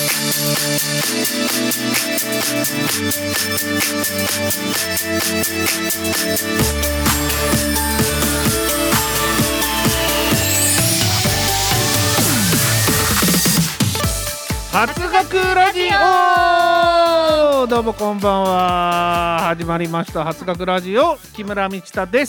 初学ラジオ、どうもこんばんは。始まりました初学ラジオ、木村道太です。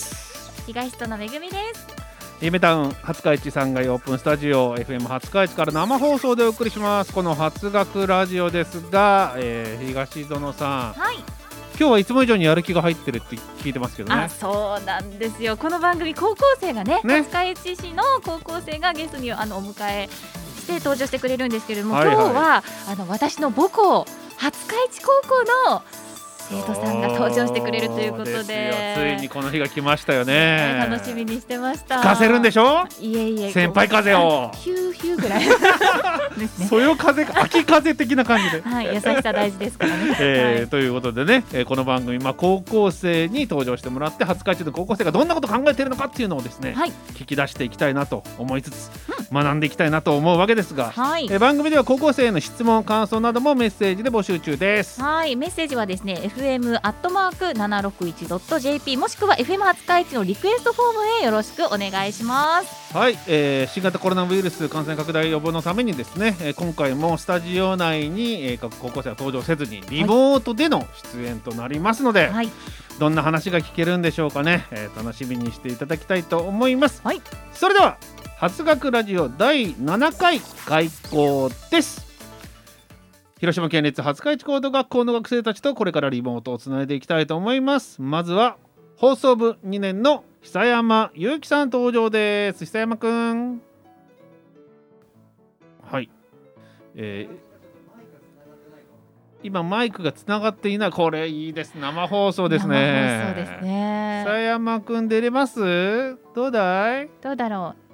東戸のめぐみです。 夢タウン廿日市3階オープンスタジオ FM 廿日市から生放送でお送りします。この初学ラジオですが、東園さん、 はい、 今日はいつも以上にやる気が入ってるって聞いてますけどね。 あ、そうなんですよ。この番組高校生がね、廿日市市の高校生がゲストにお迎えして登場してくれるんですけれども、今日は私の母校廿日市高校の生徒さんが登場してくれるということで、 ついにこの日が来ましたよね。 楽しみにしてました。 吹かせるんでしょ。 いえいえ、 先輩風をヒューヒューぐらいですね。 そよ風、秋風的な感じで、 はい、優しさ大事ですからね。 ということでね、この番組、高校生に登場してもらって、廿日市の高校生がどんなことを考えているのかっていうのをですね、聞き出していきたいなと思いつつ、学んでいきたいなと思うわけですが、番組では高校生への質問感想などもメッセージで募集中です。 はい、メッセージはですね fm@761.jp もしくは FM 廿日市のリクエストフォームへよろしくお願いします。 はい、新型コロナウイルス感染拡大予防のためにですね、今回もスタジオ内に、各高校生は登場せずにリモートでの出演となりますので、どんな話が聞けるんでしょうかね、楽しみにしていただきたいと思います。それでは初学ラジオ第7回開講です。広島県立廿日市高等学校の学生たちとこれからリモートをつないでいきたいと思います。まずは放送部2年の久山祐希さん登場です。久山くん。はい、今マイクがつながっていない。これいいです。生放送ですね。 生放送ですね。 久山くん出れます？どうだい？ どうだろう。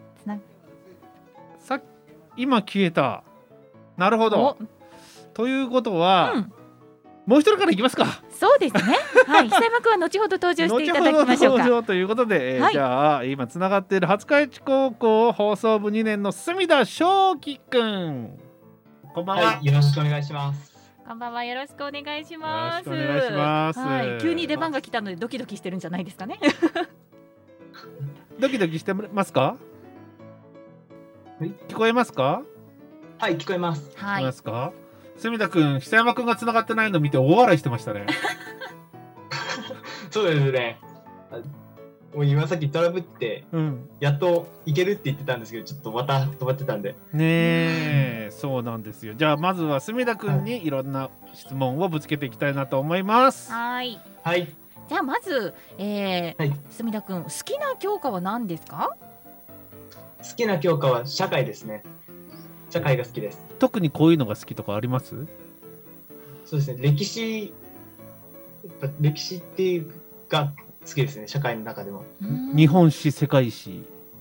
今消えた。なるほど。ということは、もう一人からいきますか。 そうですね。はい、久山くんは後ほど登場していただきましょうか。 後ほど登場ということで、じゃあ今つながっている廿日市高校放送部2年の隅田翔輝くん。こんばんは。 よろしくお願いします。 こんばんは、よろしくお願いします。 よろしくお願いします。 急に出番が来たのでドキドキしてるんじゃないですかね。 ドキドキしてますか？聞こえますか？ はい、聞こえます。 聞こえますか？隅田くん、久山くんが繋がってないのを見て大笑いしてましたね。 そうですね。もう今さっきトラブって、やっといけるって言ってたんですけど、ちょっとまた止まってたんで。 ねえ、そうなんですよ。じゃあまずは隅田くんにいろんな質問をぶつけていきたいなと思います。 はい。 じゃあまず、隅田くん、好きな教科は何ですか？ 好きな教科は社会ですね。社会が好きです。 特にこういうのが好きとかあります？ そうですね。歴史っていうが好きですね。社会の中でも。 日本史、世界史。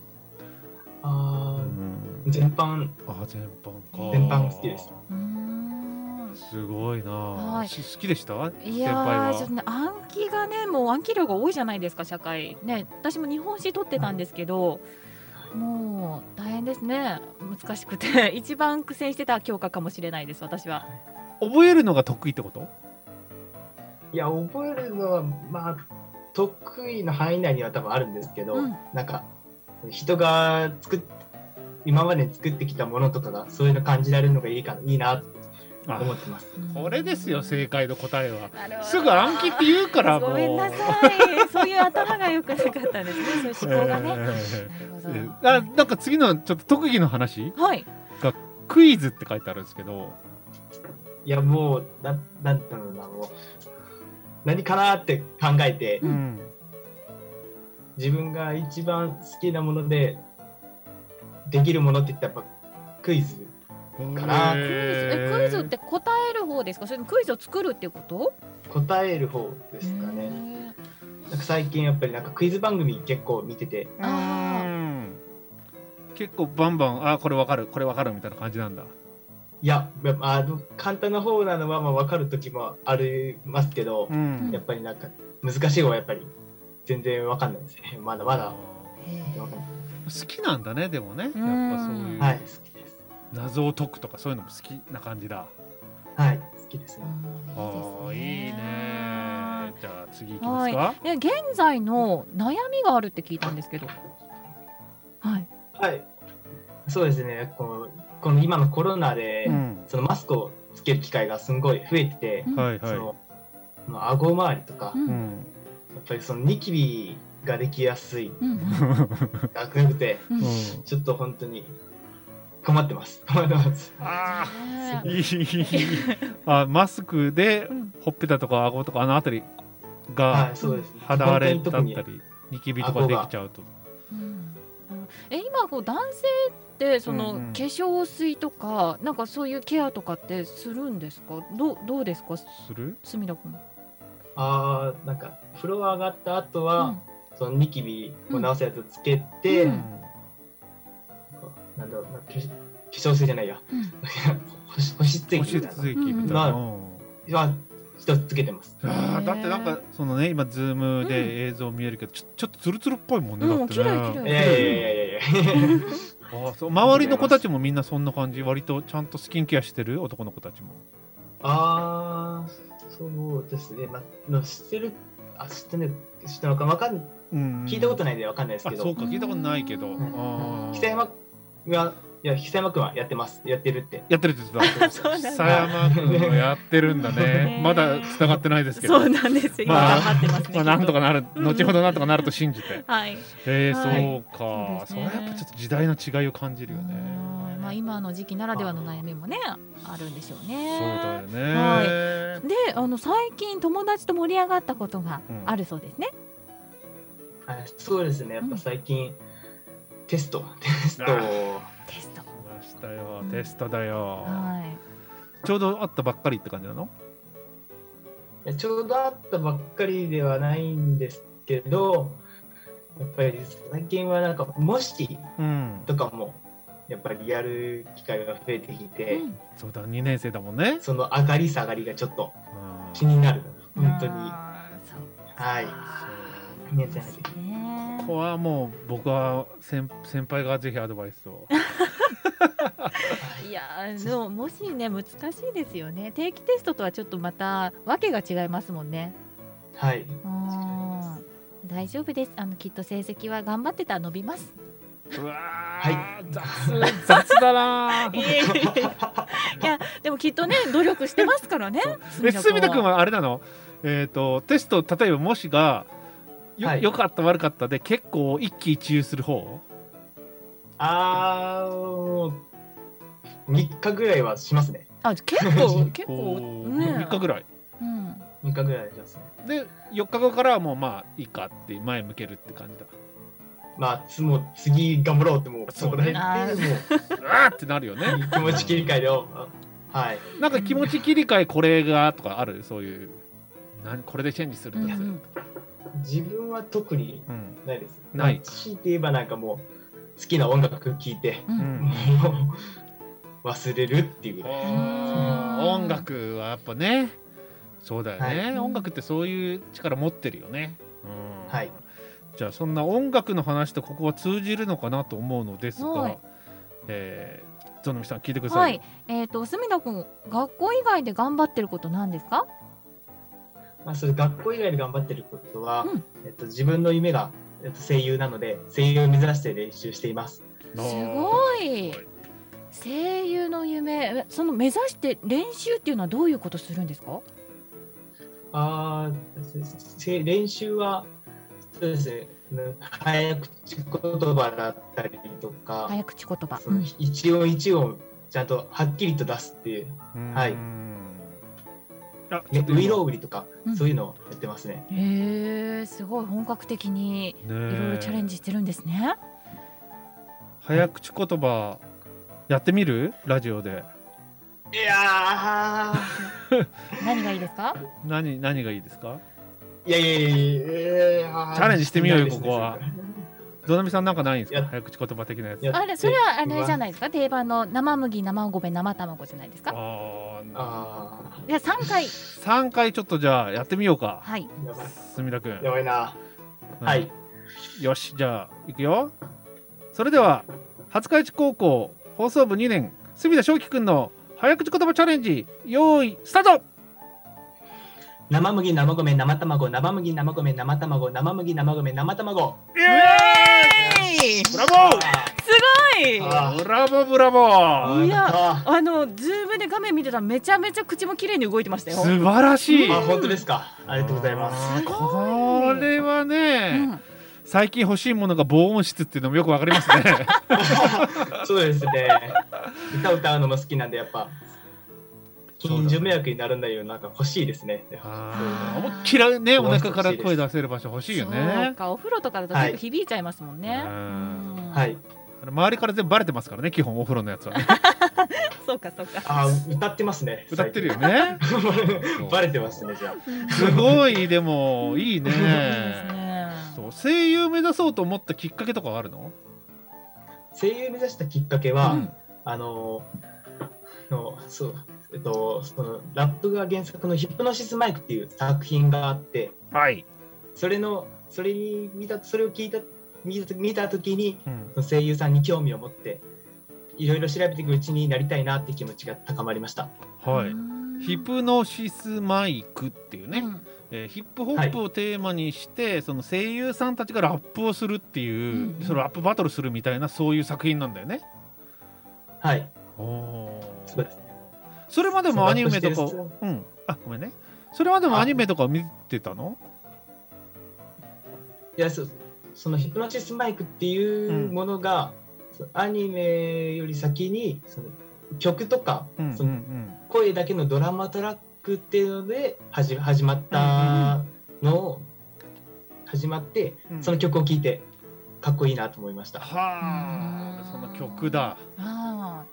全般。全般好きです。 すごいな。好きでした？ いやー、ちょっとね、暗記がね、もう暗記量が多いじゃないですか、社会ね。私も日本史取ってたんですけど、もう大変ですね。難しくて一番苦戦してた教科かもしれないです、私は。 覚えるのが得意ってこと？ いや、覚えるのは得意な範囲内には多分あるんですけど、なんか人が今まで作ってきたものとかがそういうの感じられるのがいいなと思ってます。 これですよ、正解の答えは。すぐ暗記って言うからもう。 ごめんなさい。そういう頭が良くなかったんですね。そういう思考がね。なるほど。 なんか次のちょっと特技の話がクイズって書いてあるんですけど。 いや、もうなんだろうな、もう何かなって考えて、自分が一番好きなものでできるものって言ったらやっぱクイズかな。 クイズって答える方ですか？それともクイズを作るっていうこと？ 答える方ですかね。なんか最近やっぱりなんかクイズ番組結構見てて、 結構バンバンこれわかるみたいな感じなんだ。 いや、簡単な方なのは分かる時もありますけど、やっぱりなんか難しい方はやっぱり全然分かんないですね。まだまだ好きなんだね。でもね、やっぱそういう。 はい、好きです。 謎を解くとかそういうのも好きな感じだ。 はい、好きですね。 いいね。じゃあ次行きますか。 現在の悩みがあるって聞いたんですけど。はい。 はい。そうですね。この今のコロナで、そのマスクをつける機会がすごい増えてて、その顎周りとか、やっぱりそのニキビができやすい、がくて、ちょっと本当に困ってます。 マスクでほっぺたとか顎とかあのあたりが肌荒れだったりニキビとかできちゃうと。 今男性ってその化粧水とかなんかそういうケアとかってするんですか？どうですか？する？隅田君。 なんか風呂上がった後は、そのニキビを直すやつつけて、なんだろうな、化粧水じゃないや、保湿液みたいなは一つつけてます。 だってなんかそのね今ズームで映像見えるけどちょっとツルツルっぽいもんね。だってね。周りの子たちもみんなそんな感じ？割とちゃんとスキンケアしてる男の子たちも。 そうですね。知ってのかわかんない。聞いたことないんでわかんないですけど。 そうか、聞いたことないけど。 久山君はやってます。やってるって言ってた。久山君はやってるんだね。まだ繋がってないですけど。 そうなんですよ。頑張ってますね。 なんとかなる、後ほどなんとかなると信じて。 はい。 そうか。それはやっぱちょっと時代の違いを感じるよね。 今の時期ならではの悩みもねあるんでしょうね。 そうだよね。で、最近友達と盛り上がったことがあるそうですね。 そうですね。やっぱ最近テストましたよ。テストだよ。ちょうどあったばっかりって感じなの？ ちょうどあったばっかりではないんですけど、やっぱり最近はなんか模試とかもやっぱりやる機会が増えてきて、 そうだ、2年生だもんね。 その上がり下がりがちょっと気になる。本当に。はい。2年生入ってきて。 ここはもう僕は先輩がぜひアドバイスを。 いやでももしね難しいですよね。定期テストとはちょっとまたわけが違いますもんね。 はい。 大丈夫です。きっと成績は頑張ってたら伸びます。 うわ雑だな。 いやでもきっとね努力してますからね。 隅田君はあれなの？テスト例えばもしがよかった悪かったで結構一喜一憂する方 ？3日ぐらいはしますね。 結構ね。 3日ぐらい。 3日ぐらいしますね。 で4日後からはもうまあいいかって前向けるって感じだ。 もう次頑張ろうってもうそこら辺でもうってなるよね。 気持ち切り替えをなんか気持ち切り替えこれがとかある？そういうこれでチェンジするとか。 自分は特にないです。 ない。 強いて言えばなんかもう好きな音楽聴いて、もう忘れるっていうぐらい。 音楽はやっぱね、そうだよね。音楽ってそういう力持ってるよね。 はい。 じゃあそんな音楽の話とここは通じるのかなと思うのですが、ゾノミさん聞いてください。 隅田君、学校以外で頑張ってること何ですか？ それ学校以外で頑張ってることは、自分の夢が声優なので声優を目指して練習しています。 すごい。声優の夢、その目指して練習っていうのはどういうことするんですか？ 練習はそうですね。早口言葉だったりとか、 早口言葉、 一音一音ちゃんとはっきりと出すっていう、はい。ウイロウリとか、そういうのをやってますね。 すごい本格的にいろいろチャレンジしてるんですね。 早口言葉やってみる？ラジオで。 いや何がいいですか？ 何がいいですか？ いやチャレンジしてみようよ、ここは。ゾノミさんなんかないんですか？早口言葉的なやつ。 それはあれじゃないですか？定番の生麦、生米、生卵じゃないですか？じゃあ3 回ちょっとじゃあやってみようか。 はい。 隅田君。 やばいな。はい。 よし、じゃあいくよ。それでは廿日市高校放送部2年隅田翔輝くんの早口言葉チャレンジ、用意スタート。 生麦生米生卵生麦生米生卵生麦生米生卵。 イエーイ、ブラボー、 すごい。 ブラボーブラボー。 いや、ズームで画面見てたらめちゃめちゃ口も綺麗に動いてましたよ。 素晴らしい。 本当ですか。ありがとうございます。 これはね、最近欲しいものが防音室っていうのもよくわかりますね。 そうですね。歌うのも好きなんで、やっぱ近所迷惑にならないような、なんか欲しいですね。 思いっきりね、お腹から声出せる場所欲しいよね。 そうか、お風呂とかだと全部響いちゃいますもんね。 はい。 周りから全部バレてますからね、基本お風呂のやつはね。 そうかそうか。 歌ってますね。 歌ってるよね。 バレてますね、じゃあ。 すごい、でもいいね。そう、声優目指そうと思ったきっかけとかあるの？ 声優目指したきっかけは、そのラップが原作のヒプノシスマイクっていう作品があって、 はい、 それを見た時に、声優さんに興味を持っていろいろ調べていくうちになりたいなって気持ちが高まりました。 はい、ヒプノシスマイクっていうね、ヒップホップをテーマにして、その声優さんたちがラップをするっていう、そのラップバトルするみたいな、そういう作品なんだよね。はい。そうですね。それまでもアニメとか、ごめんね。それまでもアニメとか見てたの？ いや、そのヒプノシスマイクっていうものが、アニメより先にその曲とか、その声だけのドラマトラックっていうので始まったのを始まって、その曲を聴いてかっこいいなと思いました。 はあ、その曲だ。 はい。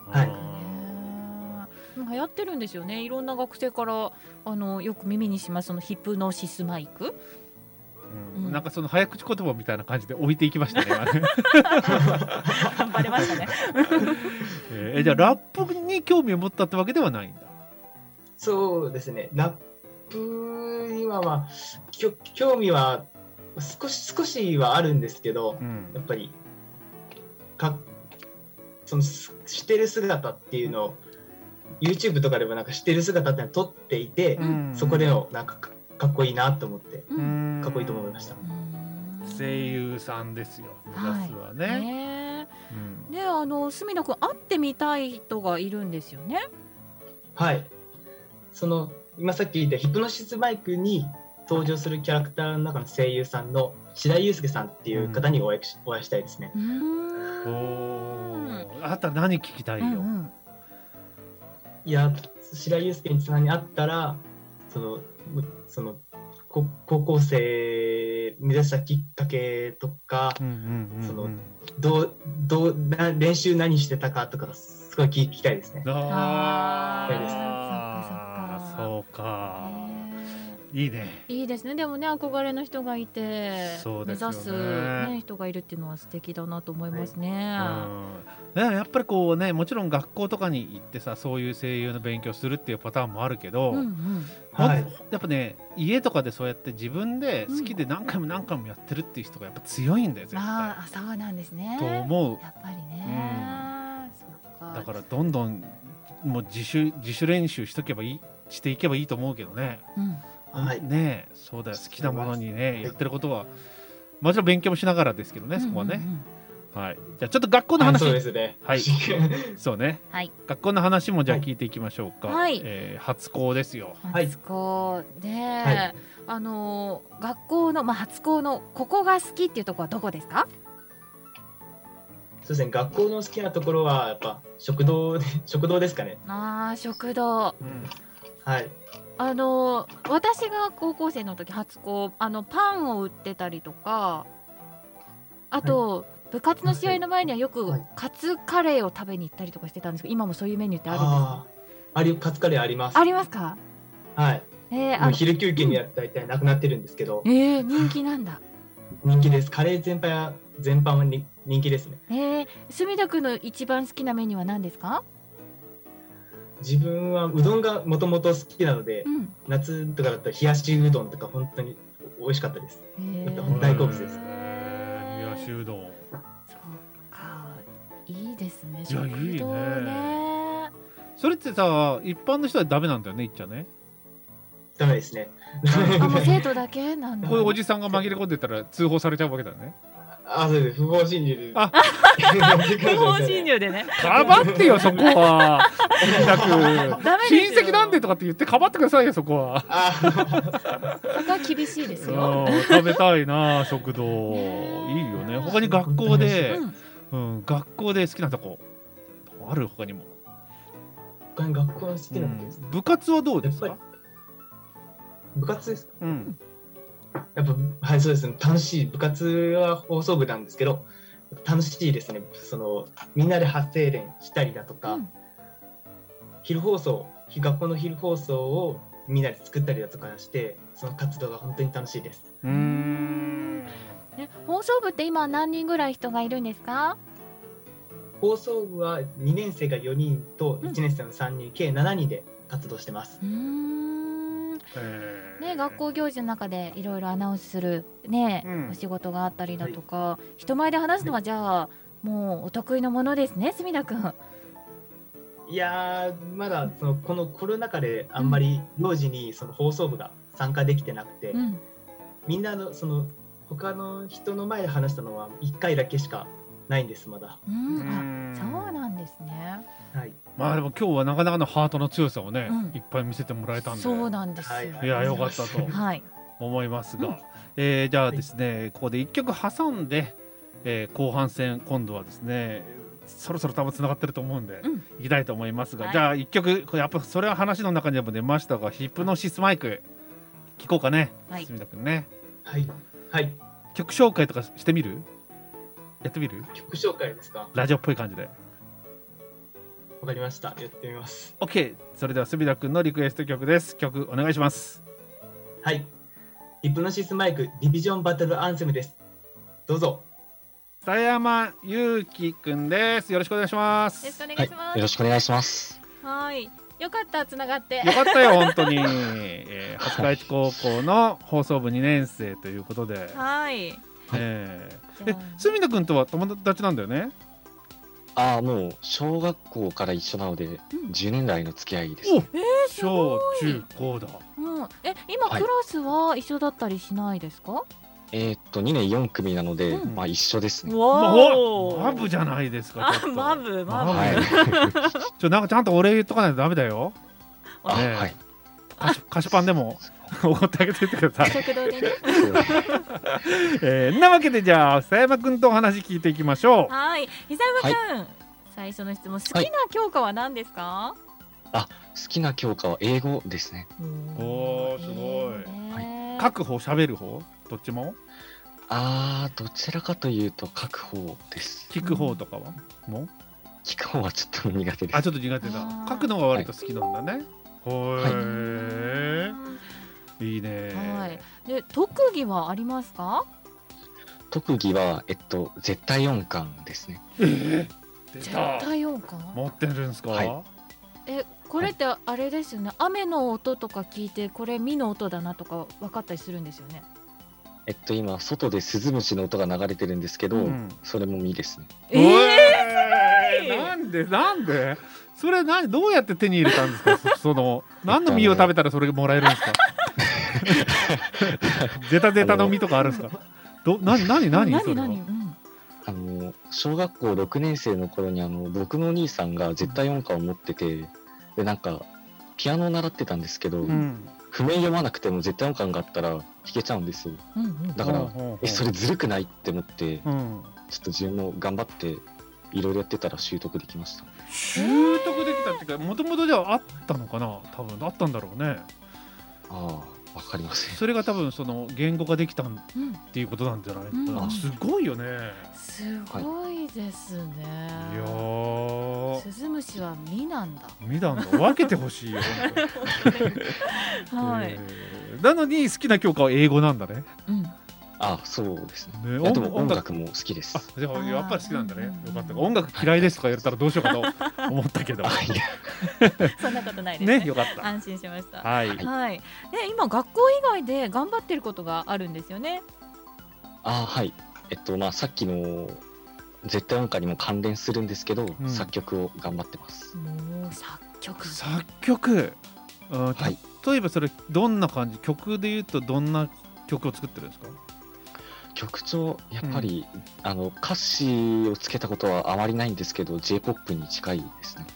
流行ってるんですよね。いろんな学生からよく耳にします、そのヒプノシスマイク。 なんかその早口言葉みたいな感じで置いていきましたね。 バレましたね。 じゃあラップに興味を持ったってわけではないんだ。 そうですね。ラップには興味は少しはあるんですけど、やっぱりそのしてる姿っていうのを YouTube とかでもなんかしてる姿ってのを撮っていて、そこでのなんかかっこいいなと思って、かっこいいと思いました。 声優さんですよ、目指すはね。 で、隅田君会ってみたい人がいるんですよね。はい。 今さっき言ったヒプノシスマイクに登場するキャラクターの中の声優さんの白井祐介さんっていう方にお会いしたいですね。 あなた何聞きたいよ？ いや、白井祐介さんに会ったら、その高校生目指したきっかけとか、練習何してたかとかすごい聞きたいですね。 そうか。いいね。 いいですね。でもね、憧れの人がいて、目指す人がいるっていうのは素敵だなと思いますね。 やっぱりこうね、もちろん学校とかに行ってさ、そういう声優の勉強するっていうパターンもあるけど、やっぱね、家とかでそうやって自分で好きで何回も何回もやってるっていう人がやっぱ強いんだよ、絶対。 そうなんですね。 と思う。 やっぱりね。 だからどんどんもう自主練習していけばいいと思うけどね。ね、そうだよ。好きなものにね、やってることはもちろん勉強もしながらですけどね、そこはね。はい。じゃあちょっと学校の話。 そうですね。 はい。そうね。 はい。 学校の話もじゃあ聞いていきましょうか。はい。初校ですよ。 初校で、学校の初校のここが好きっていうところはどこですか？ そうですね。学校の好きなところはやっぱ食堂ですかね。 食堂。 はい。 私が高校生の時初校パンを売ってたりとか、あと、部活の試合の前にはよくカツカレーを食べに行ったりとかしてたんですけど、今もそういうメニューってあるんですか？カツカレーあります。ありますか？はい。昼休憩には大体なくなってるんですけど。人気なんだ。人気です。カレー全般は人気ですね。墨田区の一番好きなメニューは何ですか？自分はうどんがもともと好きなので、夏とかだったら冷やしうどんとか本当に美味しかったです。大好物です。 冷やしうどん。 そうか、いいですね。 食堂ね。 それってさ、一般の人はダメなんだよね、言っちゃね。 ダメですね。 もう生徒だけなんだ。 こういうおじさんが紛れ込んでたら通報されちゃうわけだね。 そうです。不法侵入で。 不法侵入でね。 かばってよ、そこは。 ダメですよ。 親戚なんでとかって言ってかばってくださいよ、そこは。 そこは厳しいですよ。 食べたいな、食堂。いいよね。他に学校で、学校で好きなとこある？他にも。 他に学校の好きなとこです。 部活はどうですか？ 部活ですか？やっぱ、はい、そうですね。楽しい。部活は放送部なんですけど、楽しいですね。みんなで発声練したりだとか、昼放送、学校の昼放送をみんなで作ったりだとかして、その活動が本当に楽しいです。 放送部って今何人ぐらい人がいるんですか？ 放送部は2年生が4人と1年生の3人、計7人で活動してます。 学校行事の中でいろいろアナウンスする、お仕事があったりだとか、人前で話すのはじゃあもうお得意のものですね、墨田くん。 いやー、まだこのコロナ禍であんまり行事に放送部が参加できてなくて、みんなの他の人の前で話したのは1回だけしかないんです、まだ。 そうなんですね。 はい。 まあでも今日はなかなかのハートの強さをね、いっぱい見せてもらえたんで。 そうなんですよ。 いや、よかったと思いますが、じゃあですね、ここで1曲挟んで、後半戦今度はですね、そろそろ多分つながってると思うんで、いきたいと思いますが、じゃあ1曲、やっぱそれは話の中にも出ましたが、ヒプノシスマイク聞こうかね、墨田くんね。 はいはい。 曲紹介とかしてみる？やってみる？ 曲紹介ですか？ ラジオっぽい感じで。 わかりました。やってみます。 OK。それでは墨田くんのリクエスト曲です。曲お願いします。 はい。ヒプノシスマイクディビジョンバトルアンセムです。どうぞ。 佐山祐希くんです。よろしくお願いします。 よろしくお願いします。 よろしくお願いします。 はい。よかった、つながって。 よかったよ、本当に。廿日市高校の放送部2年生ということで。 はい。 墨田くんとは友達なんだよね。 もう小学校から一緒なので、10年来の付き合いです。 小中高だ。 今クラスは一緒だったりしないですか ？2年4組なので、一緒ですね。 マブじゃないですか。 マブ。 なんかちゃんとお礼言っとかないとダメだよ。 はい。 菓子パンでもおごってあげてください。 食堂でね。 なわけでじゃあ佐山くんとお話聞いていきましょう。 はい。久山くん、最初の質問、好きな教科は何ですか？ 好きな教科は英語ですね。 おー、すごい。書く方、喋る方、どっちも？ どちらかというと書く方です。 聞く方とかは？もう？ 聞く方はちょっと苦手です。 ちょっと苦手だ。書くのが割と好きなんだね。いいね。 で、特技はありますか？ 特技は絶対音感ですね。 絶対音感持ってるんですか？ これってあれですよね。雨の音とか聞いてこれミの音だなとか分かったりするんですよね。 今外でスズムシの音が流れてるんですけど、それもミですね。 なんでそれどうやって手に入れたんですか？何の実を食べたらそれがもらえるんですか？ゼタゼタの実とかあるんですか？何？ 小学校6年生の頃に僕のお兄さんが絶対音感を持ってて、でなんかピアノを習ってたんですけど、譜面読まなくても絶対音感があったら弾けちゃうんですよ。だからそれずるくないって思って、ちょっと自分も頑張っていろいろやってたら習得できました。 習得できたっていうか、もともとじゃあったのかな？多分あったんだろうね。 わかりません。 それが多分言語ができたっていうことなんじゃないかな。すごいよね。 すごいですね。 いや、 スズムシは実なんだ。 実なんだ。分けてほしいよ。 はい。 なのに好きな教科は英語なんだね。 そうですね。でも音楽も好きです。 やっぱり好きなんだね。よかった。音楽嫌いですとか言われたらどうしようかと思ったけど。 そんなことないですね。 よかった。 安心しました。 はい。 で、今学校以外で頑張ってることがあるんですよね。 はい。さっきの絶対音感にも関連するんですけど、作曲を頑張ってます。 作作曲、はい、例えばそれどんな感じ、曲でいうとどんな曲を作ってるんですか？ 曲調やっぱり、歌詞をつけたことはあまりないんですけど J-POP に近いですね。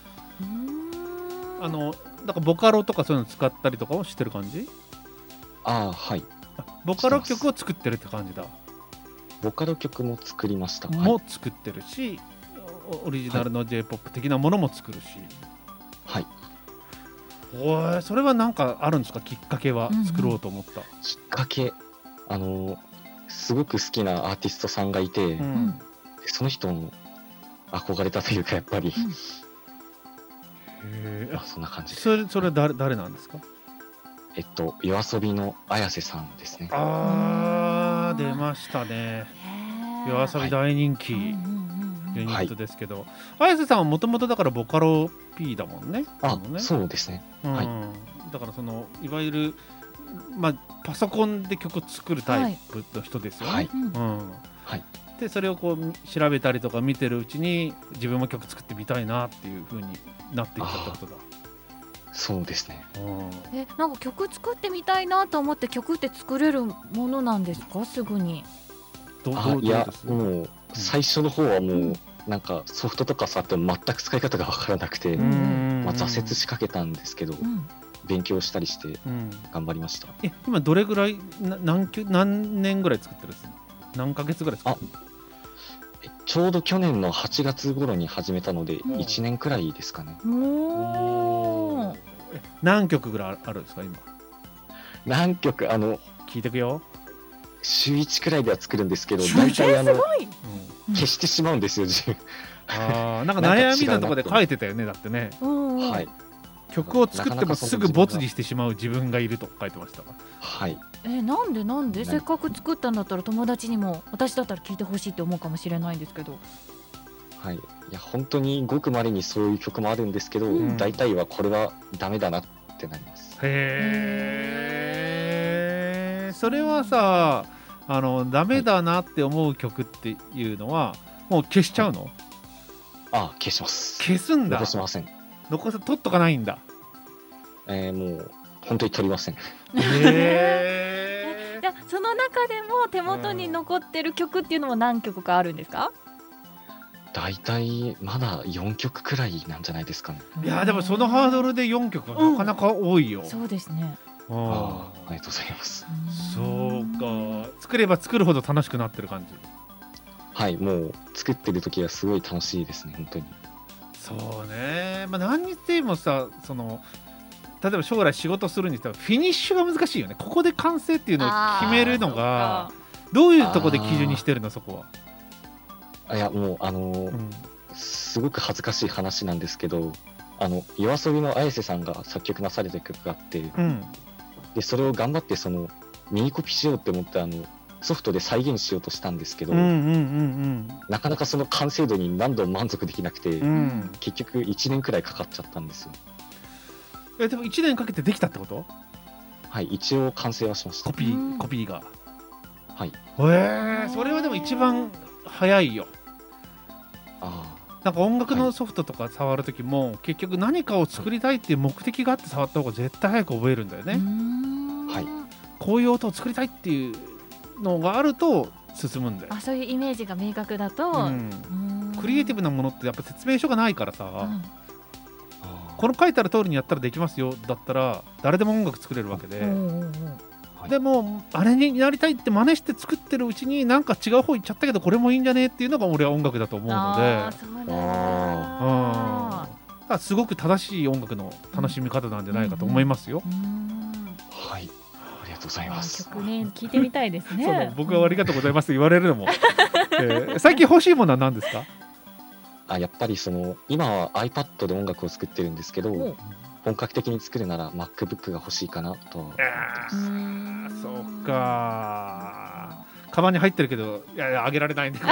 だからボカロとかそういうの使ったりとかをしてる感じ？ はい。 ボカロ曲を作ってるって感じだ。 ボカロ曲も作りました。 も作ってるし、オリジナルの J-POP 的なものも作るし。 はい。 それは何かあるんですか？きっかけは、作ろうと思った。 きっかけ、すごく好きなアーティストさんがいて、その人の憧れたというかやっぱり、そんな感じで。 それ誰なんですか YOASOBIの綾瀬さんですね。 出ましたね。YOASOBI大人気ユニットですけど、綾瀬さんはもともとだからボカロ P だもんね。 そうですね。 だからいわゆる、パソコンで曲を作るタイプの人ですよね。でそれをこう調べたりとか見てるうちに自分も曲作ってみたいなっていう風になっていったってことだ。 そうですね。 なんか曲作ってみたいなと思って曲って作れるものなんですか？すぐに。 いやもう最初の方はもうなんかソフトとか触っても全く使い方が分からなくて、挫折しかけたんですけど、勉強したりして頑張りました。 今どれぐらい何年ぐらい作ってるんですか？何ヶ月ぐらい作ってる？ ちょうど去年の8月頃に始めたので1年くらいですかね。 何曲ぐらいあるんですか今？ 何曲聞いてくよ。 週1くらいでは作るんですけど、 大体消してしまうんですよ。 なんか悩みのところで書いてたよね。だってね。 はい。 曲を作ってもすぐボツにしてしまう自分がいると書いてましたが。 はい。 なんでせっかく作ったんだったら友達にも私だったら聴いてほしいって思うかもしれないんですけど。 はい。いや本当にごく稀にそういう曲もあるんですけど、大体はこれはダメだなってなります。 それはさ、ダメだなって思う曲っていうのはもう消しちゃうの？ 消します。 消すんだ。 残しません。 取っとかないんだ。 もう本当に取りません。 じゃあその中でも手元に残ってる曲っていうのも何曲かあるんですか？ だいたいまだ4曲くらいなんじゃないですかね。 いやでもそのハードルで4曲はなかなか多いよ。 そうですね。 ありがとうございます。 そうか。作れば作るほど楽しくなってる感じ。 はい、もう作ってる時はすごい楽しいですね本当に。 そうね。何にしてもさ、例えば将来仕事するにしてはフィニッシュが難しいよね。ここで完成っていうのを決めるのがどういうところで基準にしてるの？そこは。 いやもうすごく恥ずかしい話なんですけど、YOASOBIの綾瀬さんが作曲なされた曲があって、でそれを頑張って右コピーしようって思ってソフトで再現しようとしたんですけど、なかなかその完成度に何度も満足できなくて、結局1年くらいかかっちゃったんですよ。 でも1年かけてできたってこと？ はい、一応完成はしました。 コピーが。 はい。 それはでも一番早いよ。なんか音楽のソフトとか触るときも、結局何かを作りたいっていう目的があって触った方が絶対早く覚えるんだよね。 はい。 こういう音を作りたいっていうのがあると進むんだよ。 そういうイメージが明確だと、 クリエイティブなものってやっぱ説明書がないからさ、この書いてある通りにやったらできますよだったら誰でも音楽作れるわけで、でもあれになりたいって真似して作ってるうちになんか違う方行っちゃったけどこれもいいんじゃねっていうのが俺は音楽だと思うので、すごく正しい音楽の楽しみ方なんじゃないかと思いますよ。 はい、ありがとうございます。 曲ね、聞いてみたいですね。 僕はありがとうございますと言われるのも、最近欲しいものは何ですか？ やっぱり今は iPad で音楽を作ってるんですけど、本格的に作るなら MacBook が欲しいかなとは思ってます。 そうか。カバンに入ってるけどあげられないんだ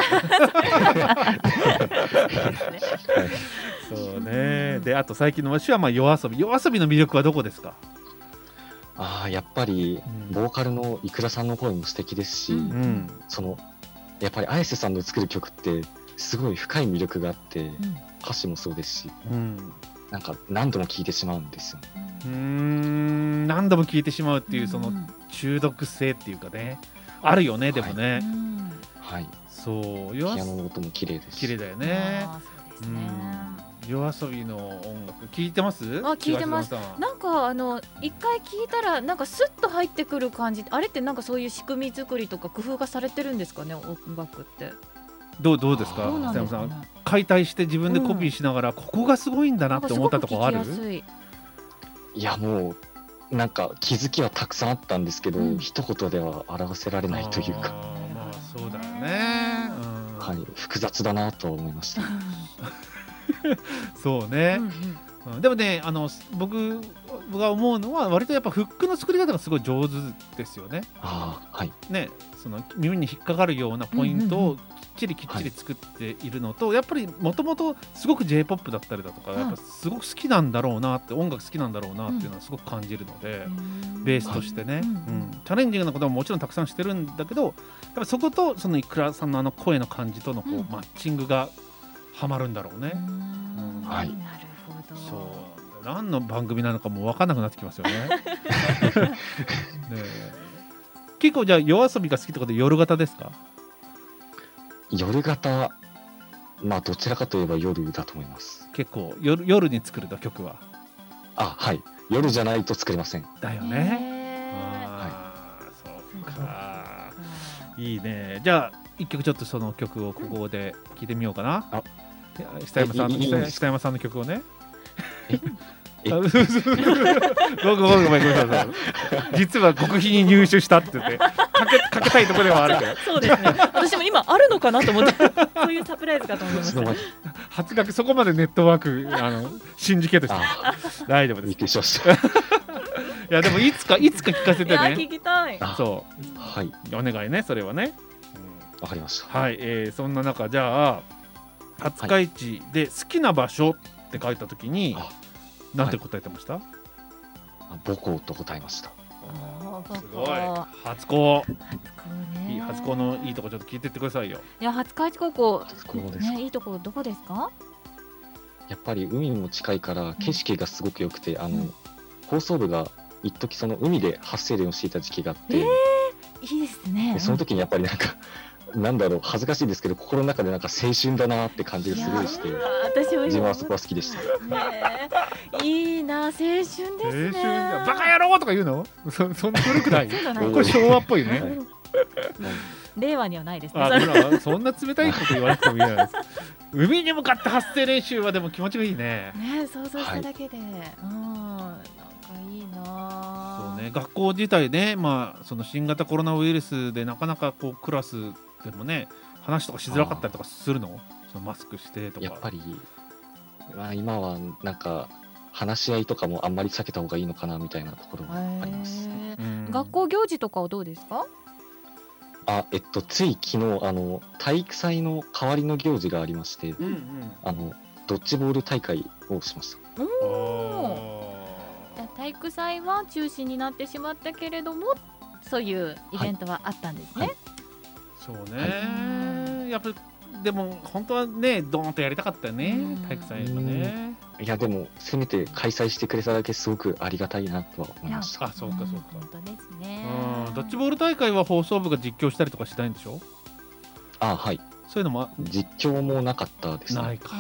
そうね。であと最近の私はYOASOBIの魅力はどこですか？ やっぱりボーカルのいくらさんの声も素敵ですし、やっぱり綾瀬さんの作る曲ってすごい深い魅力があって、歌詞もそうですし、 なんか何度も聴いてしまうんですよ。 何度も聴いてしまうっていうその中毒性っていうかね、あるよね。でもね、 はい、 そうピアノの音も綺麗ですし。 綺麗だよね。夜遊びの音楽聴いてます？ 聴いてます。なんか一回聴いたらなんかスッと入ってくる感じ。あれってなんかそういう仕組み作りとか工夫がされてるんですかね、音楽って。 どうですか、北山さん。解体して自分でコピーしながら、ここがすごいんだなって思ったところある？ いや、もうなんか気づきはたくさんあったんですけど、一言では表せられないというか。 まあそうだよね。 はい、複雑だなと思いました。 そうね。でもね、僕が思うのは割とやっぱフックの作り方がすごい上手ですよね。 はい。 ね、その耳に引っかかるようなポイントをきっちり作っているのと、やっぱりもともとすごく J-POP だったりだとか、やっぱすごく好きなんだろうなって、音楽好きなんだろうなっていうのはすごく感じるので、ベースとしてね、チャレンジングなことももちろんたくさんしてるんだけど、やっぱそことそのｉｋｕｒａさんの声の感じとのこうマッチングがはまるんだろうね。 はい。 なるほど。 そう、何の番組なのかも分かんなくなってきますよね。結構じゃあ夜遊びが好きってことで夜型ですか？ 夜型、まあどちらかといえば夜だと思います。 結構夜に作ると曲は。 はい。夜じゃないと作れません。 だよね。そうか。いいね。じゃあ一曲ちょっとその曲をここで聴いてみようかな。下山さんの曲をね。ごめんなさい。実は極秘に入手したって言ってかけたいところではあるけど。 そうですね。私も今あるのかなと思って、そういうサプライズかと思いました。 初学そこまでネットワークシンジケートして大丈夫です。 びっくりしました。 いやでもいつか聞かせてね。 聞きたい。 そう。 はい。 お願いね、それはね。 わかりました。 はい。そんな中じゃあ廿日市で好きな場所って書いたときに。なんて答えてました？ 母校と答えました。 すごい。初校のいいとこちょっと聞いてってくださいよ。 いや、廿日市高校ね、 いいとこどこですか？ やっぱり海も近いから景色がすごく良くて、放送部が一時その海で発声練をしていた時期があって、 いいですね。 その時にやっぱりなんかなんだろう、恥ずかしいですけど心の中でなんか青春だなって感じがすごいして、自分はそこは好きでした。 いいな、青春ですね。 バカ野郎とか言うの？そんな古くない？これ昭和っぽいね。 令和にはないですね。 そんな冷たいこと言わなくてもいいじゃないですか。海に向かって発声練習はでも気持ちがいいね。 ね、想像しただけで、なんかいいな。 そうね、学校自体ね、まあその新型コロナウイルスでなかなかこうクラスでもね話とかしづらかったりとかするの？そのマスクしてとか。 やっぱり、今はなんか話し合いとかもあんまり避けた方がいいのかなみたいなところがあります。 学校行事とかはどうですか？ つい昨日体育祭の代わりの行事がありまして、ドッジボール大会をしました。 体育祭は中止になってしまったけれども、そういうイベントはあったんですね。 そうね。やっぱでも本当はね、ドーンとやりたかったよね、体育祭はね。 いやでもせめて開催してくれただけすごくありがたいなとは思いました。 そうか。 本当ですね。 ドッジボール大会は放送部が実況したりとかしないんでしょ？ はい。 そういうのも実況もなかったですね。 ないか。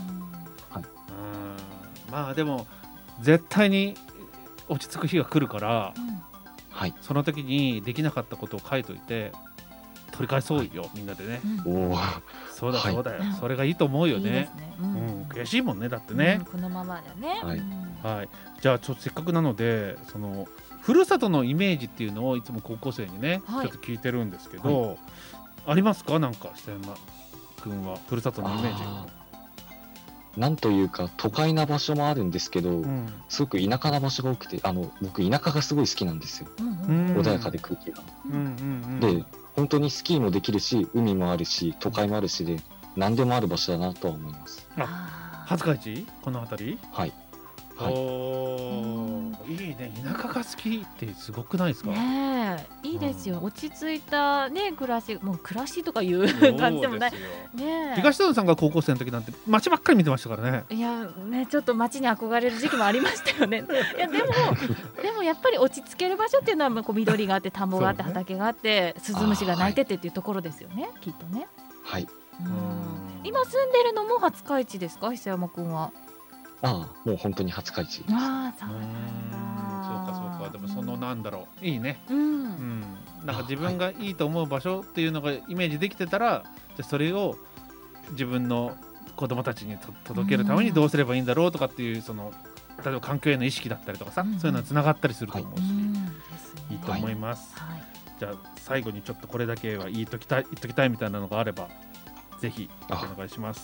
まあでも絶対に落ち着く日が来るから、その時にできなかったことを書いといて取り返そうよ、みんなでね。そうだよ、それがいいと思うよね。悔しいもんね、だってね。 このままだね。 じゃあちょっとせっかくなので、そのふるさとのイメージっていうのをいつも高校生にねちょっと聞いてるんですけど、ありますか？なんか下山くんはふるさとのイメージ。 なんというか都会な場所もあるんですけど、すごく田舎な場所が多くて、僕田舎がすごい好きなんですよ。穏やかで空気が。で本当にスキーもできるし、海もあるし、都会もあるしで何でもある場所だなとは思います。 廿日市この辺り？ はい。 いいね、田舎が好きってすごくないですか？ ねえ、いいですよ、落ち着いたね暮らし、もう暮らしとかいう感じでもないね。 東野さんが高校生の時なんて街ばっかり見てましたからね。 いやね、ちょっと街に憧れる時期もありましたよね。いやでもやっぱり落ち着ける場所っていうのはこう緑があって田んぼがあって畑があってスズムシが鳴いててっていうところですよね、きっとね。 はい。 今住んでるのも廿日市ですか、久山くんは？ もう本当に廿日市です。 そうなんだ。 そうか。でもそのなんだろう、いいね。なんか自分がいいと思う場所っていうのがイメージできてたら、じゃそれを自分の子供たちに届けるためにどうすればいいんだろうとかっていうその例えば環境への意識だったりとかさ、そういうのはつながったりすると思うし、いいと思います。じゃあ最後にちょっとこれだけは言っときたいみたいなのがあればぜひお願いします。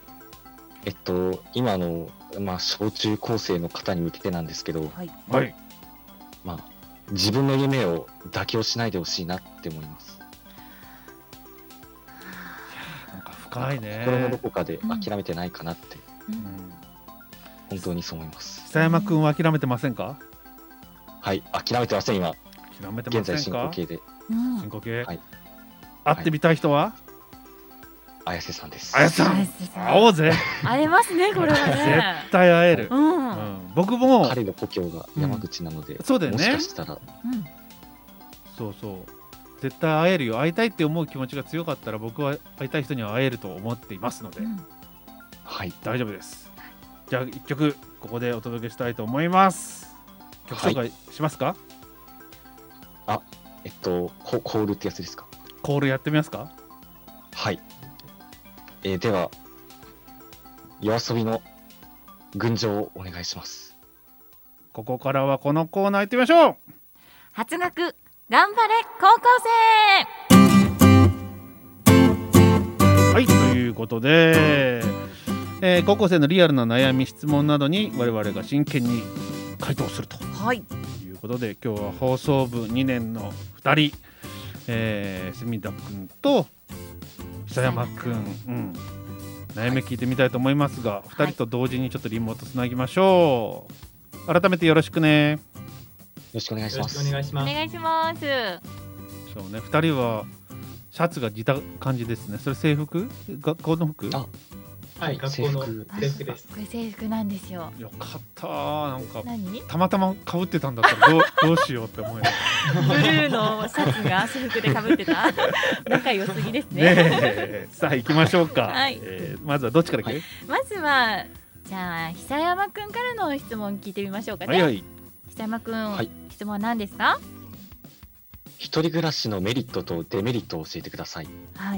今の、小中高生の方に向けてなんですけど、自分の夢を妥協しないでほしいなって思います。 なんか深いね。 心のどこかで諦めてないかなって、本当にそう思います。 久山くんは諦めてませんか？ はい、諦めてません。今諦めてませんか？ 現在進行形で。 進行形。はい。会ってみたい人は？ 綾瀬さんです。 綾瀬さん、会おうぜ。 会えますね、これはね。 絶対会える。僕も彼の故郷が山口なので、 そうだよね。 もしかしたら、 そう絶対会えるよ。会いたいって思う気持ちが強かったら僕は会いたい人には会えると思っていますので、はい、大丈夫です。じゃあ一曲ここでお届けしたいと思います。曲紹介しますか？ コールってやつですか？ コールやってみますか？ はい。ではYOASOBIの群青をお願いします。 ここからはこのコーナー行ってみましょう。 初学頑張れ高校生。はい、ということで、高校生のリアルな悩み質問などに我々が真剣に回答するということで、今日は放送部2年の2人、住田くんと久山くん、悩み聞いてみたいと思いますが、2人と同時にちょっとリモートつなぎましょう。改めてよろしくね。 よろしくお願いします。 お願いします。 そうね、2人はシャツが似た感じですね。それ制服？学校の服？ はい、学校の制服です。 これ制服なんですよ。 よかった。なんかたまたま被ってたんだったらどうしようって思います。 ブルーのシャツが制服で被ってた。仲良すぎですね。さあ行きましょうか。まずはどっちからいく？ まずはじゃあ久山くんからの質問聞いてみましょうかね。久山くん、質問は何ですか？ 一人暮らしのメリットとデメリットを教えてください。 はい。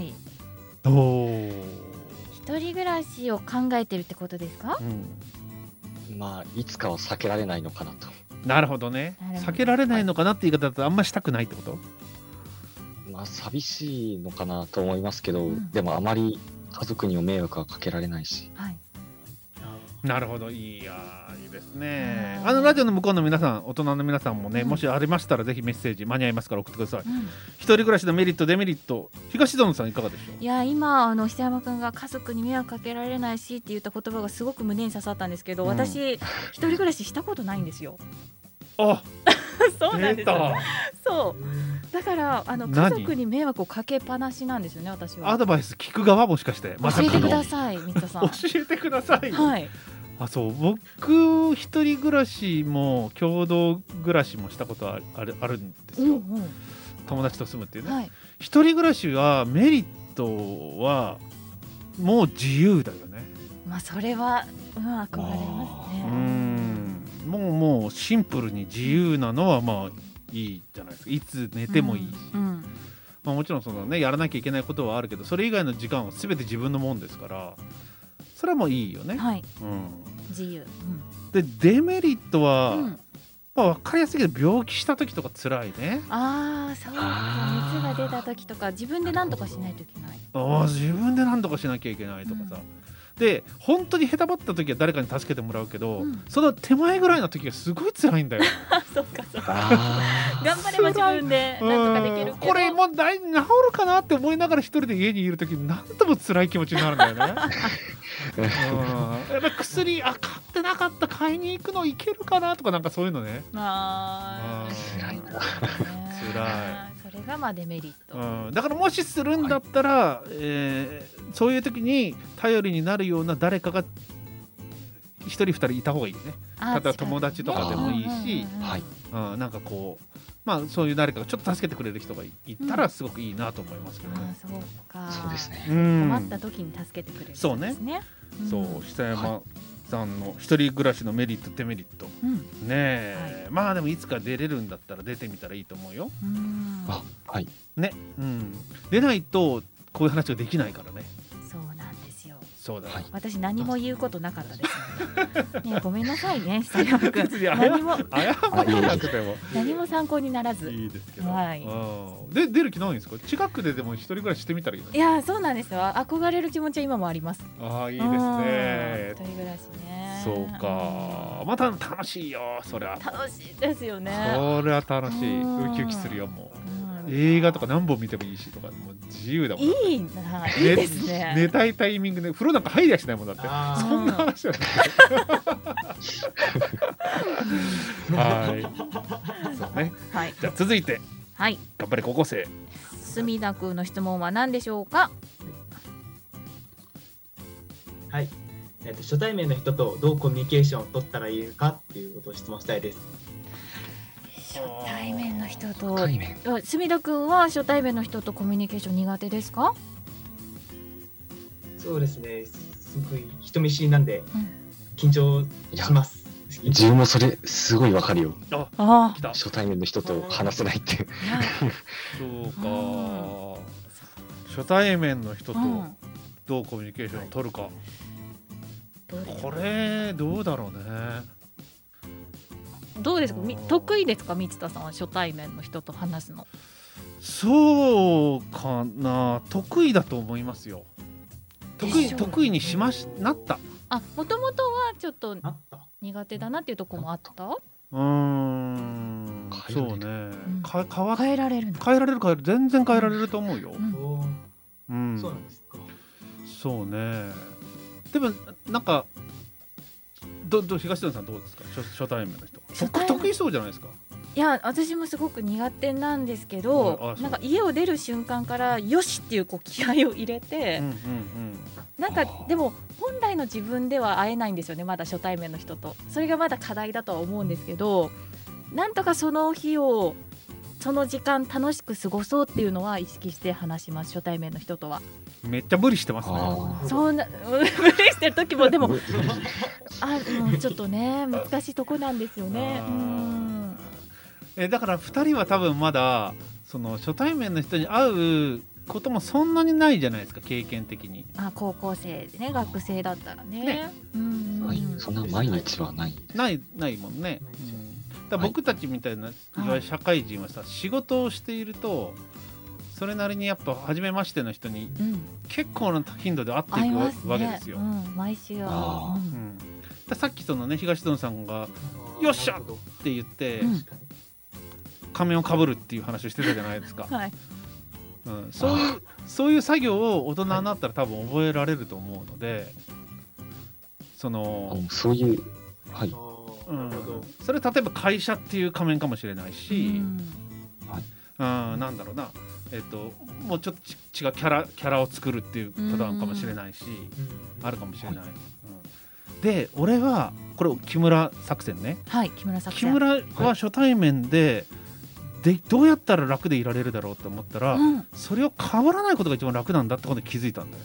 一人暮らしを考えてるってことですか？ いつかは避けられないのかなと。 なるほどね。避けられないのかなって言い方だとあんましたくないってこと？ 寂しいのかなと思いますけど、でもあまり家族にも迷惑はかけられないし。 なるほど、いいですね。ラジオの向こうの皆さん、大人の皆さんもね、もしありましたらぜひメッセージ間に合いますから送ってください。一人暮らしのメリットデメリット、東園さんいかがでしょう？ いや今久山くんが家族に迷惑かけられないしって言った言葉がすごく胸に刺さったんですけど、私一人暮らししたことないんですよ。そうなんですよ。そうだから家族に迷惑をかけっぱなしなんですよね、私は。 アドバイス聞く側もしかして。 教えてください、三田さん。 教えてください。 はい。 そう、僕一人暮らしも共同暮らしもしたことあるんですよ。友達と住むっていうね。一人暮らしはメリットはもう自由だよね。 それは憧れますね。 もうシンプルに自由なのはいいじゃないですか。いつ寝てもいいし、もちろんそのねやらなきゃいけないことはあるけど、それ以外の時間は全て自分のもんですから、それはもういいよね。 自由。 でデメリットは、分かりやすいけど病気した時とか辛いね。 そうか、熱が出た時とか自分で何とかしないといけない。 自分で何とかしなきゃいけないとかさ、 で本当に下手ばった時は誰かに助けてもらうけど、その手前ぐらいの時がすごい辛いんだよそうかそうか頑張れば自分でなんとかできるけど、 これもう治るかなって思いながら一人で家にいる時に何とも辛い気持ちになるんだよねやっぱ薬買ってなかった、買いに行くのいけるかなとか、なんかそういうのね。 辛いな辛い。 それがまあデメリット、 だからもしするんだったら、そういう時に頼りになるような誰かが一人二人いた方がいいよね。例えば友達とかでもいいし、なんかこうそういう誰かがちょっと助けてくれる人がいたらすごくいいなと思いますけどね。 そうか。 そうですね。 困った時に助けてくれる人ですね。 そう下山さんの一人暮らしのメリットデメリット、ねえ、まあでもいつか出れるんだったら出てみたらいいと思うよ。 はいね、出ないとこういう話ができないからね。 そうなんですよ。 そうだ、 私何も言うことなかったですね。ごめんなさいね、久山君。 何も謝らなくても何も参考にならず。 いいですけど。で出る気ないんですか？近くででも一人暮らししてみたらいいの？ いやそうなんですよ。憧れる気持ちは今もあります。 いいですね。 一人暮らしね。 そうか。また楽しいよ。そりゃ楽しいですよね。 そりゃ楽しい。ウキウキするよもう。映画とか何本見てもいいしとかもう自由だもん。いいですね。 寝たいタイミングで風呂なんか入りゃしないもんだって。そんな話じゃない。そうね。じゃあ続いて、頑張れ高校生。 墨田君の質問は何でしょうか？ はい。初対面の人とどうコミュニケーションを取ったらいいかっていうことを質問したいです。 初対面の人と、墨田君は初対面の人とコミュニケーション苦手ですか？ そうですね。すごい人見知りなんで緊張します。 自分もそれすごいわかるよ。初対面の人と話せないってそうか。初対面の人とどうコミュニケーションを取るか、これどうだろうね。 どうですか？得意ですか？三田さんは初対面の人と話すの。 そうかな。得意だと思いますよ。得意になった。 もともとはちょっと苦手だなっていうところもあった。 そうね。 変えられる。 全然変えられると思うよ。 そうなんですか。 そうね。でもなんか東野さんどうですか？初対面の人。得意そうじゃないですか？ いや私もすごく苦手なんですけど、なんか家を出る瞬間からよしっていう気合を入れて、なんかでも本来の自分では会えないんですよね、まだ初対面の人と。それがまだ課題だとは思うんですけど、なんとかその日をその時間楽しく過ごそうっていうのは意識して話します、初対面の人とは。 めっちゃ無理してますね。 無理してる時もでももうちょっとね難しいとこなんですよね。 だから2人は多分まだその初対面の人に会うこともそんなにないじゃないですか、経験的に。 高校生でね、学生だったらね。 そんな毎日はないもんね。だ僕たちみたいないわゆる社会人はさ、仕事をしているとそれなりにやっぱ初めましての人に結構な頻度で会っていくわけですよ。 毎週さっきそのね東野さんがよっしゃって言って仮面をかぶるっていう話をしてたじゃないですか。そういう作業を大人になったら多分覚えられると思うので、 そういうそれ例えば会社っていう仮面かもしれないし、なんだろうな、もうちょっと違うキャラを作るっていうパターンかもしれないし、あるかもしれない。で俺はこれ木村作戦ね。木村は初対面でどうやったら楽でいられるだろうって思ったら、それを被らないことが一番楽なんだってことに気づいたんだよ。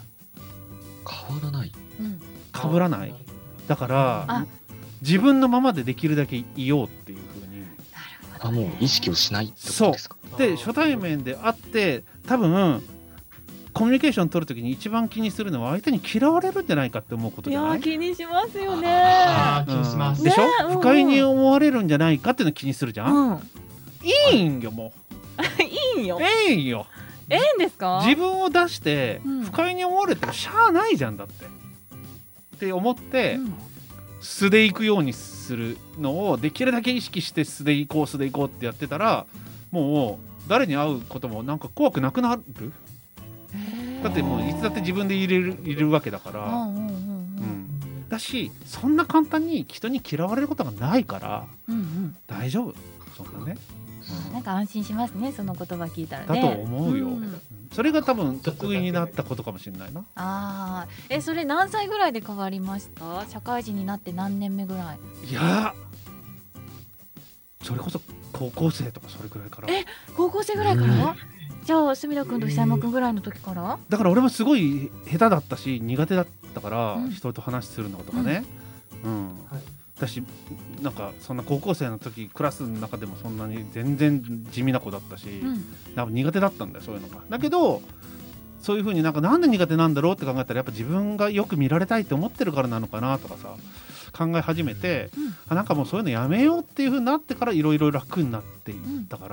被らないだから自分のままでできるだけいようっていう風に。 もう意識をしないってことですか？ で初対面で会って多分コミュニケーション取るときに一番気にするのは相手に嫌われるんじゃないかって思うことじゃない？ いや気にしますよね。 気にします。 でしょ？不快に思われるんじゃないかっていうの気にするじゃん。いいんよもう。 いいよ。 いいよ。 んですか？ 自分を出して不快に思われてもしゃあないじゃんだって。 って思って、素で行くようにするのをできるだけ意識して素で行こうってやってたら、もう誰に会うこともなんか怖くなくなる。だってもういつだって自分でいるわけだから、だしそんな簡単に人に嫌われることがないから、大丈夫。そんなね、 なんか安心しますね、その言葉聞いたらね。 だと思うよ、それが多分得意になったことかもしれないな。 それ何歳ぐらいで変わりました？社会人になって何年目ぐらい？ いやそれこそ高校生とかそれくらいから。 高校生ぐらいから、じゃあ墨田君と久山君ぐらいの時から？ だから俺もすごい下手だったし苦手だったから、人と話するのとかね、私なんかそんな高校生の時クラスの中でもそんなに全然地味な子だったし、なんか苦手だったんだよ、そういうのが。だけどそういう風になんで苦手なんだろうって考えたら、やっぱ自分がよく見られたいって思ってるからなのかなとかさ考え始めて、なんかもうそういうのやめようっていう風になってからいろいろ楽になっていったから、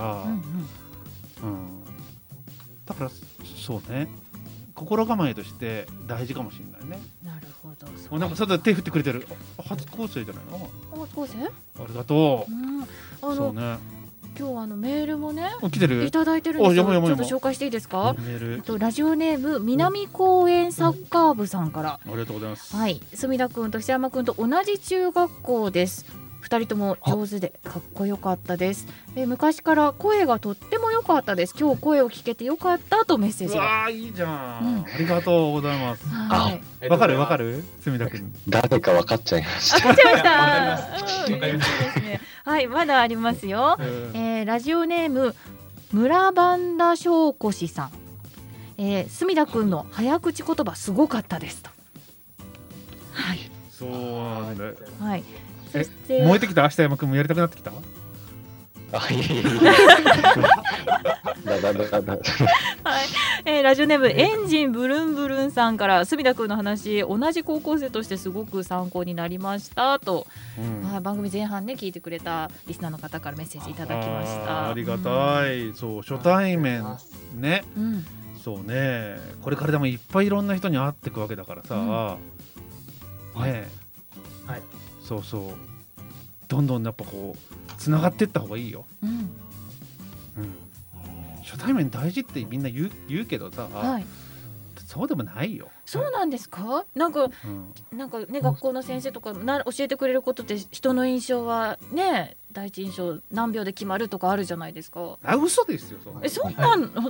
だからそうね、心構えとして大事かもしれないね。 なるほど。 なんかそれで手振ってくれてる。初構成じゃないの？ 初構成？ ありがとう。そうね。 今日メールもね来てる？ いただいてるんですよ。ちょっと紹介していいですか？ラジオネーム南公園サッカー部さんから。 ありがとうございます。 はい、墨田君と久山君と同じ中学校です。2人とも上手でかっこよかったです。昔から声がとっても良かったです。今日声を聞けて良かったとメッセージが。 わあ、いいじゃん、ありがとうございます。わかる墨田君。 誰か分かっちゃいました。 分かっちゃいました。はい、まだありますよ。ラジオネーム村番田翔子氏さん。墨田君の早口言葉すごかったですと。はい。 そうなんだ。 はい。 燃えてきた？明日山君もやりたくなってきた？ ラジオネームエンジンブルンブルンさんから、墨田君の話同じ高校生としてすごく参考になりましたと、番組前半ね聞いてくれたリスナーの方からメッセージいただきました。 ありがたい。そう、初対面ね、そうね、これからでもいっぱいいろんな人に会っていくわけだからさ、そうそう、どんどんやっぱこうつながっていった方がいいよ。初対面大事ってみんな言うけどさ、そうでもないよ。 そうなんですか？なんかね、学校の先生とか教えてくれることって人の印象はね、第一印象何秒で決まるとかあるじゃないですか。 嘘ですよ。 そうなの？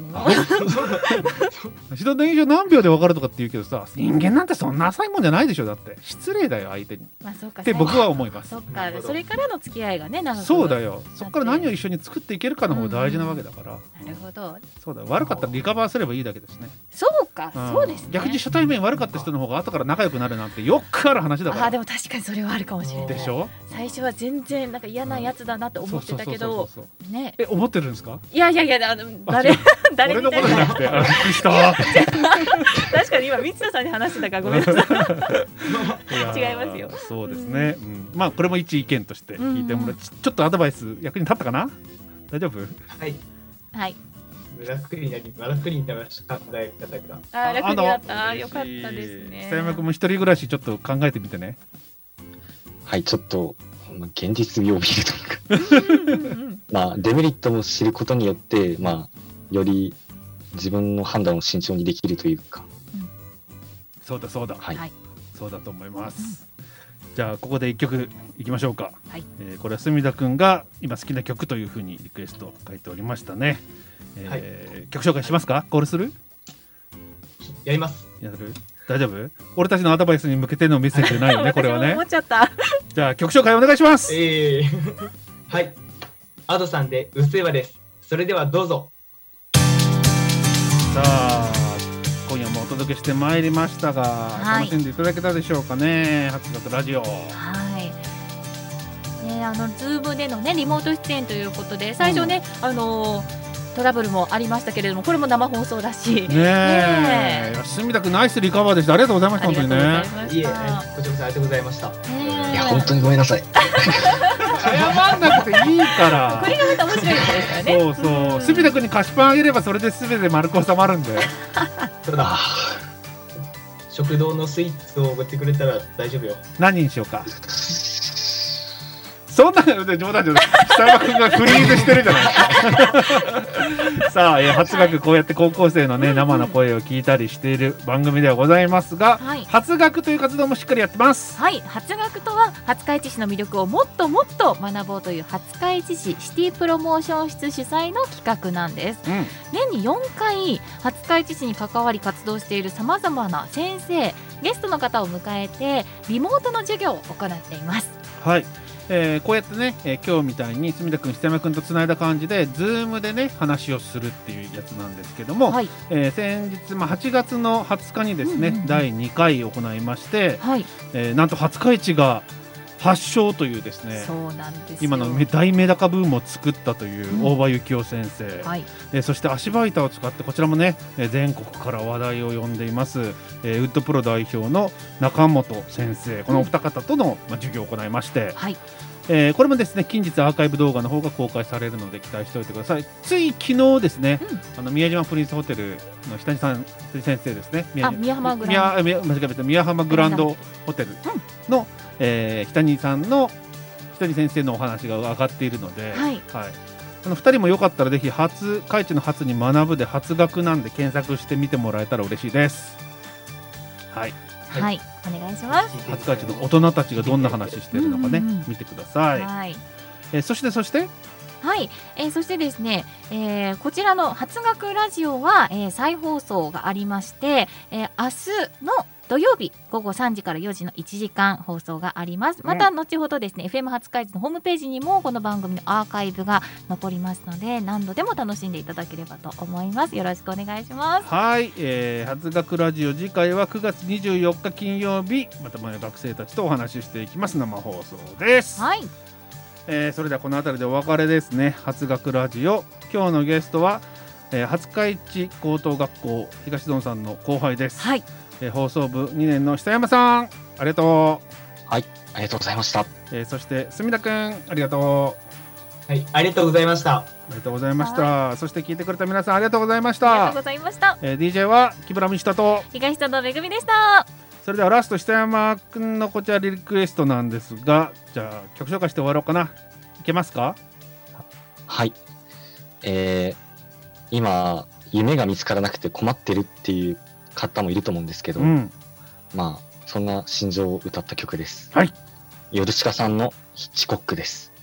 人の印象何秒で分かるとかって言うけどさ、人間なんてそんな浅いもんじゃないでしょ。だって失礼だよ相手に。って僕は思います。 そっか、それからの付き合いがね、長く。 そうだよ。そこから何を一緒に作っていけるかの方が大事なわけだから。 なるほど。 そうだよ。悪かったらリカバーすればいいだけですね。 そうか、そうですね。 逆に初対面悪かった人の方が後から仲良くなるなんてよくある話だから。 でも確かにそれはあるかもしれない。 でしょ？ 最初は全然なんか嫌なやつだなって思ってたけどね。 思ってるんですか？ いや誰俺のことじゃなくて、びっくりした。 確かに今三田さんに話してたからごめんなさい。違いますよ。 そうですね。まあこれも一意見として聞いてもらって、ちょっとアドバイス役に立ったかな？大丈夫？ はい。 楽になりました。考え方が。楽になった。よかったですね。 久山君も一人暮らしちょっと考えてみてね。 はい、ちょっと現実味を見るというかデメリットも知ることによって、より自分の判断を慎重にできるというか。 そうだ、 はい、 そうだと思います。じゃあここで一曲いきましょうか。これは墨田くんが今好きな曲というふうにリクエスト書いておりましたね。曲紹介しますか？コールする？ やります。 やる？大丈夫？俺たちのアドバイスに向けてのメッセージじゃないよねこれはね。 思っちゃった。 じゃあ曲紹介お願いします。 はい、アドさんでうっせぇわです。それではどうぞ。 さあ今夜もお届けしてまいりましたが、楽しんでいただけたでしょうかね。初学ラジオ。ズームでのねリモート出演ということで、最初ね、トラブルもありましたけれども、これも生放送だし墨田君ナイスリカバーでした。ありがとうございました。本当にね。 いえ、こちらこそありがとうございました。 いや本当にごめんなさい。 謝んなくていいから。 これがまた面白いですからね。 そう墨田君に菓子パンあげればそれで全て丸く収まるんで。 そうだ。 食堂のスイーツをおごってくれたら大丈夫よ。 何にしようか。そんなので冗談じゃない。北山君がフリーズしてるじゃないですか。さあ、初学こうやって高校生のね、生の声を聞いたりしている番組ではございますが、はい、初学という活動もしっかりやってます。 はい、初学とは廿日市市の魅力をもっともっと学ぼうという廿日市市シティプロモーション室主催の企画なんです。年に4回廿日市市に関わり活動しているさまざまな先生、ゲストの方を迎えてリモートの授業を行っています。 はい、こうやってね、今日みたいに住田君、北山君とつないだ感じで Zoom でね話をするっていうやつなんですけども、はい、先日、8月の20日にですね、第2回行いまして、はい、なんと廿日市が発祥というですね、 そうなんですよ。 今の大メダカブームを作ったという大場幸雄先生、はい、そして足場板を使ってこちらもね全国から話題を呼んでいます、ウッドプロ代表の中本先生、このお二方との、授業を行いまして、はい、これもですね近日アーカイブ動画の方が公開されるので期待しておいてください。つい昨日ですね、宮島プリンスホテルの日谷先生ですね、 宮浜グランドホテルの、日谷先生のお話が上がっているので、はいはい、2人もよかったらぜひ廿日市の初に学ぶで初学なんで検索してみてもらえたら嬉しいです。はい、 はい、お願いします。 廿日市の大人たちがどんな話しているのかね、見てください。はい、そしてはい、そしてですね、こちらの初学ラジオは、再放送がありまして、明日の土曜日午後3時から4時の1時間放送があります。また後ほどですね、FM 廿日市のホームページにもこの番組のアーカイブが残りますので、何度でも楽しんでいただければと思います。よろしくお願いします。 はい、初学ラジオ次回は9月24日金曜日、また学生たちとお話ししていきます。生放送です。はい、それではこの辺りでお別れですね。初学ラジオ、今日のゲストは、廿日市高等学校東園さんの後輩です。はい、放送部2年の久山さん、ありがとう。はい、ありがとうございました。 そして住田くん、ありがとう。はい、ありがとうございました。 ありがとうございました。そして聞いてくれた皆さん、ありがとうございました。 ありがとうございました。 DJ は木村美下と東園めぐみでした。 それではラスト久山くんのこちらリクエストなんですが、じゃあ曲紹介して終わろうかな。いけますか？ はい、今夢が見つからなくて困ってるっていう方もいると思うんですけど、そんな心情を歌った曲です。はい、ヨルシカさんのヒッチコックです。